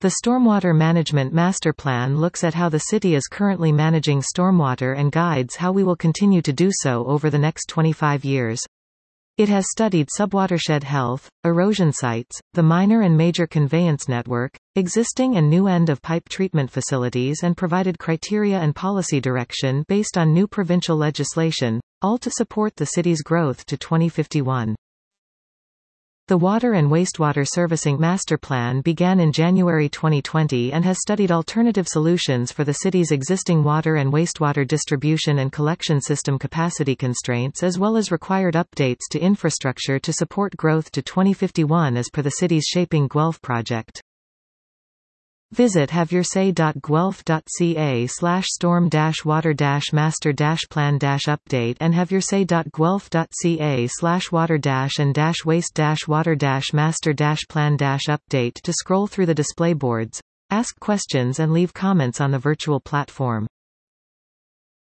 The Stormwater Management Master Plan looks at how the city is currently managing stormwater and guides how we will continue to do so over the next 25 years. It has studied subwatershed health, erosion sites, the minor and major conveyance network, existing and new end-of-pipe treatment facilities and provided criteria and policy direction based on new provincial legislation, all to support the city's growth to 2051. The Water and Wastewater Servicing Master Plan began in January 2020 and has studied alternative solutions for the city's existing water and wastewater distribution and collection system capacity constraints as well as required updates to infrastructure to support growth to 2051 as per the city's Shaping Guelph project. Visit haveyoursay.guelph.ca/storm-water-master-plan-update and haveyoursay.guelph.ca/water-and-waste-water-master-plan-update to scroll through the display boards, ask questions and leave comments on the virtual platform.